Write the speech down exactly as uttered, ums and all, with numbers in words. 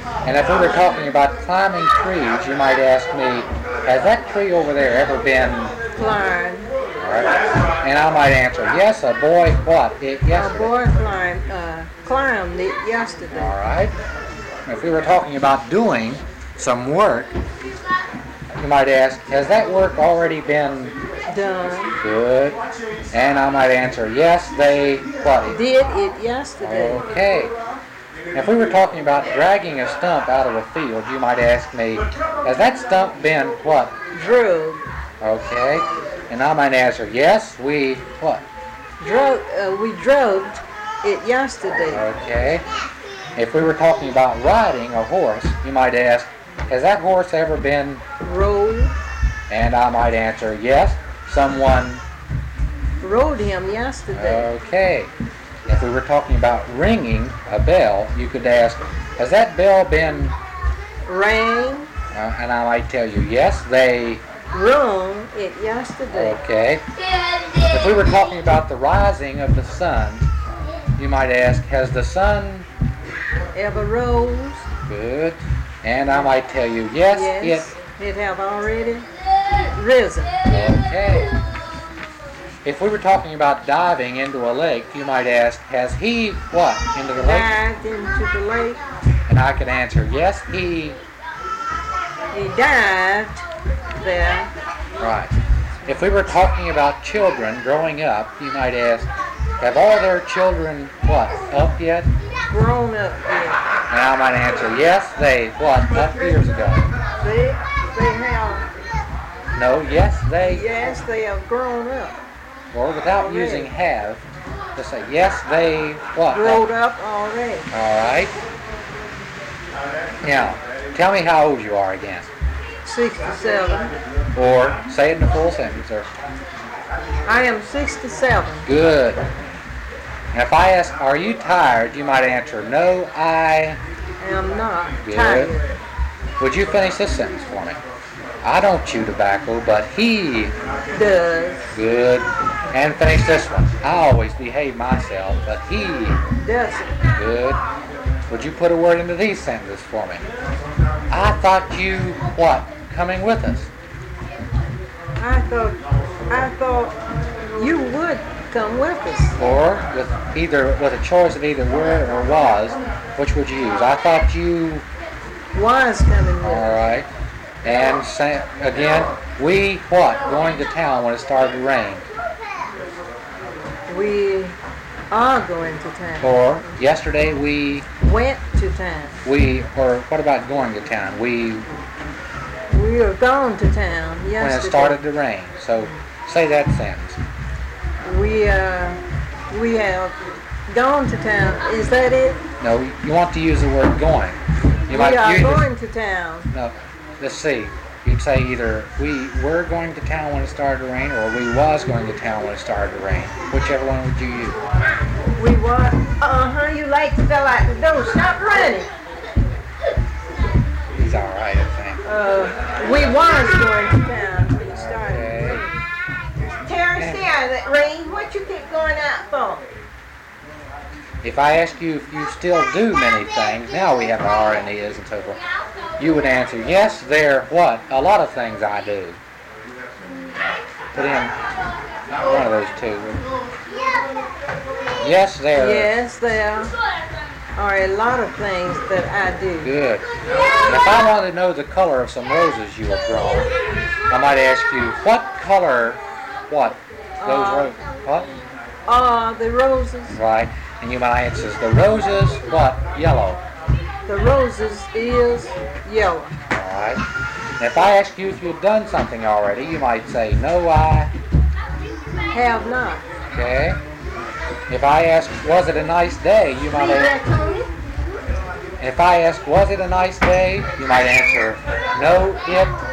And if we were talking about climbing trees, you might ask me, has that tree over there ever been climbed? All right. And I might answer, yes, a boy what? It yesterday. A boy climbed, uh, climbed it yesterday. All right. If we were talking about doing some work, you might ask, has that work already been done? Good. And I might answer, yes, they what? Did it yesterday. Okay. If we were talking about dragging a stump out of a field, you might ask me, has that stump been what? Drug. Okay. And I might answer, yes, we what? Drug. Uh, we drugged it yesterday. Okay. If we were talking about riding a horse, you might ask, has that horse ever been rode? And I might answer, yes, someone rode him yesterday. Okay. If we were talking about ringing a bell, you could ask, has that bell been rang? Uh, and I might tell you, yes, they rung it yesterday. Okay. If we were talking about the rising of the sun, you might ask, has the sun ever rose? Good. And I might tell you, yes, yes it, it have already risen. Okay. If we were talking about diving into a lake, you might ask, has he what? Into the lake? Dived into the lake. And I could answer, yes, he... He dived there. Right. If we were talking about children growing up, you might ask, have all their children what? Up yet? Grown up yet. And I might answer, yes, they what? Up years ago. They, they have... No, yes, they... Yes, they have grown up. Or without already. using have, just say, yes, they what? Growed up already. All right. Now, tell me how old you are again. sixty-seven. Or say it in a full sentence. Or I am sixty-seven. Good. Now, if I ask, are you tired, you might answer, no, I am not Good. tired. Would you finish this sentence for me? I don't chew tobacco, but he does. Good. And finish this one. I always behave myself, but he doesn't. Good. Would you put a word into these sentences for me? I thought you, what, coming with us? I thought, I thought you would come with us. Or with either with a choice of either were or was, which would you use? I thought you was coming with us. All right. And say, again, we what? Going to town when it started to rain. We are going to town. Or yesterday we went to town. We or what about going to town? We we are gone to town yesterday. When it started to rain. So say that sentence. We uh we have gone to town. Is that it? No, you want to use the word going. You we might are use going it, to town. No. Let's see. You'd say either we were going to town when it started to rain, or we was going to town when it started to rain. Whichever one would you use? We were. Uh-huh, you like to fell out the door. Stop running. He's all right, I think. Uh, we was going to town when it started Okay. to rain. Terry, stay out of that rain. What you keep going out for? If I ask you if you still do many things, now we have are and is and so forth, you would answer, yes, there, what? A lot of things I do. Put in one of those two. Yes, there. Yes, there are a lot of things that I do. Good. And if I wanted to know the color of some roses you have grown, I might ask you, what color, what? Those Uh, roses, what? Uh, the roses. Right. And you might answer, the roses, what? Yellow. The roses is yellow. All right. And if I ask you if you've done something already, you might say, no, I have not. Okay. If I ask, was it a nice day, you might ask. If I ask, was it a nice day, you might answer, no, it